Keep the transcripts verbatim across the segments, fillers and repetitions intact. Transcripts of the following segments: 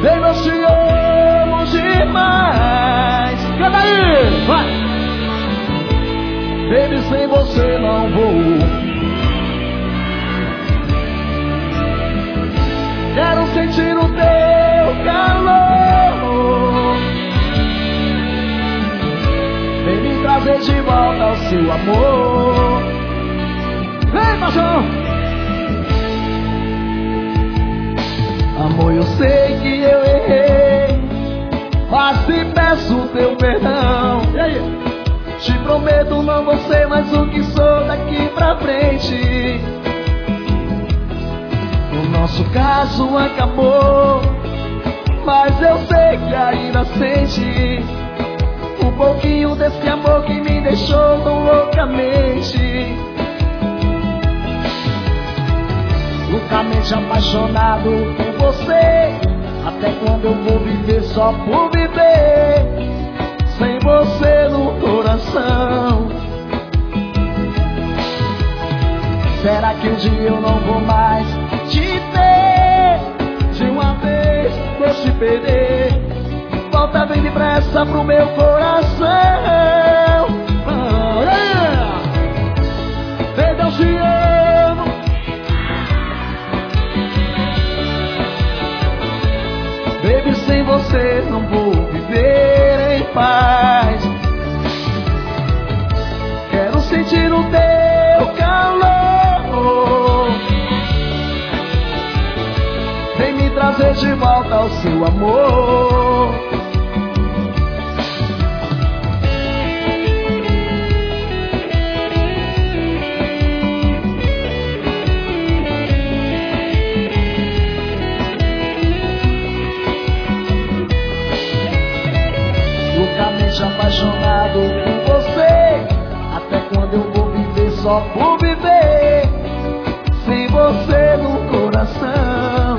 Baby, eu te amo demais. Canta aí, vai. Baby, sem você não vou. Quero sentir o teu calor. Vem me trazer de volta ao seu amor. Vem, paixão. Amor, eu sei que eu errei, mas te peço teu perdão. E aí? Te prometo não vou ser mais o que sou daqui pra frente. O nosso caso acabou, mas eu sei que ainda sente um pouquinho desse amor que me deixou tão loucamente. Loucamente apaixonado por você. Até quando eu vou viver só por viver, sem você no coração? Será que um dia eu não vou mais te ter? De uma vez vou te perder. Volta bem depressa pro meu coração. Oh, yeah. Baby, eu te amo. Baby, sem você não vou viver em paz. Quero sentir o teu calor. Vem me trazer de volta ao seu amor. Loucamente apaixonado por você. Até quando eu vou viver só por viver, sem você no coração?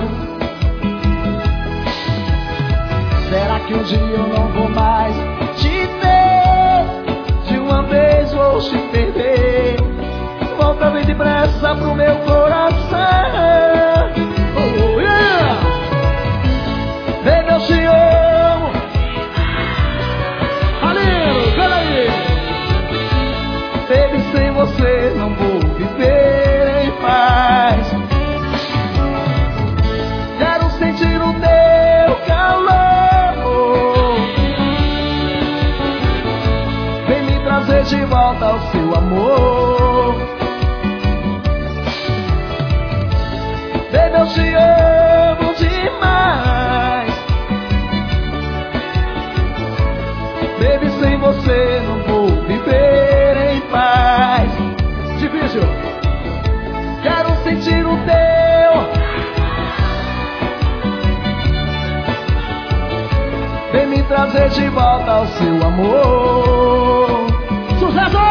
Será que um dia eu não vou mais te ter? De uma vez vou te perder. Volta bem depressa pro meu coração. Oh, yeah. Baby, eu te amo. Valeu, canta aí. Baby, sem você não vou viver em paz. Quero sentir o teu calor. Vem me trazer de volta ao seu amor. Baby, eu te amo demais. Baby, sem você não vou viver em paz. Difícil. Quero sentir o teu. Vem me trazer de volta ao seu amor. Sucesso!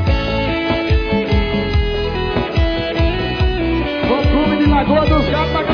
O Clube de Lagoa dos Gatos.